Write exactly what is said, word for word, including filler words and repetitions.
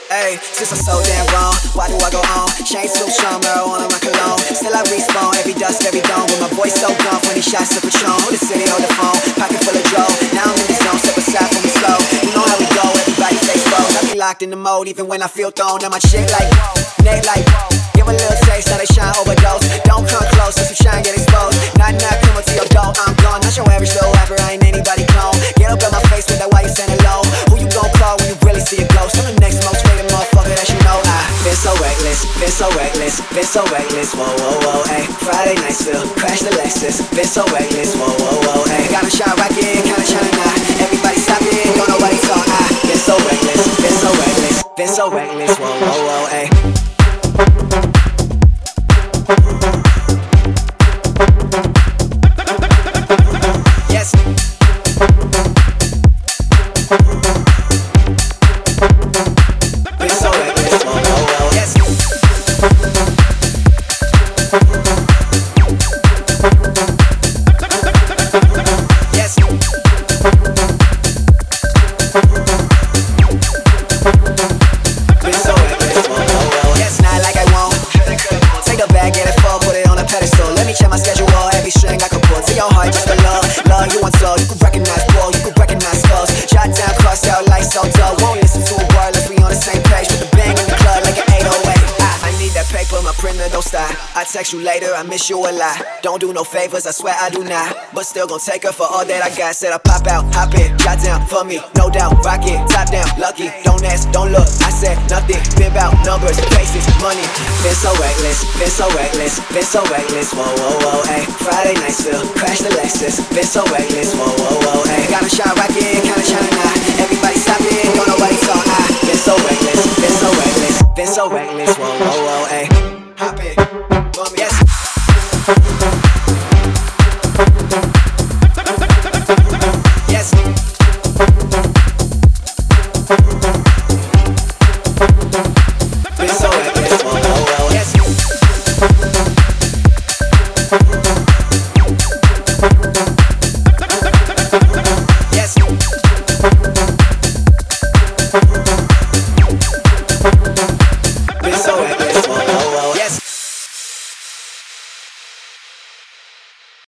Ayy, since I'm so damn wrong, why do I go on? Chain so strong, marijuana my cologne. Still I respawn, every dust, every dome. With my voice so gone, twenty shots of Patron. Hold the city, hold the phone, pocket full of dough. Now I'm in the zone, step aside from me slow. You know how we go, everybody face froze. I be locked in the mode, even when I feel thrown. Now my chick like, Nate like, give a little taste, now they shine overdose. Don't come close, since you shine, get exposed. Not not come up to your door, I'm gone. Not your average little rapper, I ain't anybody clone. Get up in my face with that why you stand alone. Who you gon' call when you really see a ghost? I'm the next most rated motherfucker that you know. I been so reckless, been so reckless, been so reckless. Whoa, whoa, whoa, ayy. Friday night still, crash the Lexus. Been so reckless, whoa, whoa, whoa, ayy. Gotta shine rockin', kinda shine now. Everybody stop it, don't know what he talk. I been so reckless, been so reckless, been so reckless. Whoa, whoa, whoa, ayy. Yes. Been so reckless, whoa, whoa, whoa, yes. Yes. Been so reckless, whoa, whoa, whoa, yes. Not like I won't. Take the bag, get it full, put it on a pedestal. Let me check my schedule, every string I can pull. To your heart, just a love, love you want soul. You can recognize bull, you can recognize skulls. Shot down, crossed out, light so dull. Won't listen to a word, let's be on the same page. With the bang in the club like an eight oh eight. I, I need that paper, my printer don't stop. I text you later, I miss you a lot. Don't do no favors, I swear I do not. But still gon' take her for all that I got. Said I pop out, hop in, shot down for me, no doubt. Rock it, top down, lucky. Don't ask, don't look, I said nothing. Been about numbers, places, money. Been so reckless, been so reckless, been so reckless. Whoa, whoa, whoa, ayy. Friday night still, crash the Lexus. Been so reckless, whoa, whoa, whoa, ayy. Gotta shine rockin', kinda shine now. Everybody stop it, don't know what he talk. I been so reckless, been so reckless, been so reckless.